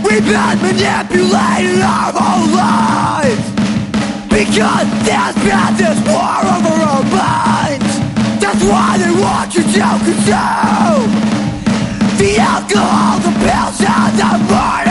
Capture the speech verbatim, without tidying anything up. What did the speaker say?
We've been manipulated our whole lives, because there's been this war over our minds. That's why they want you to consume the alcohol, the pills, and the murder.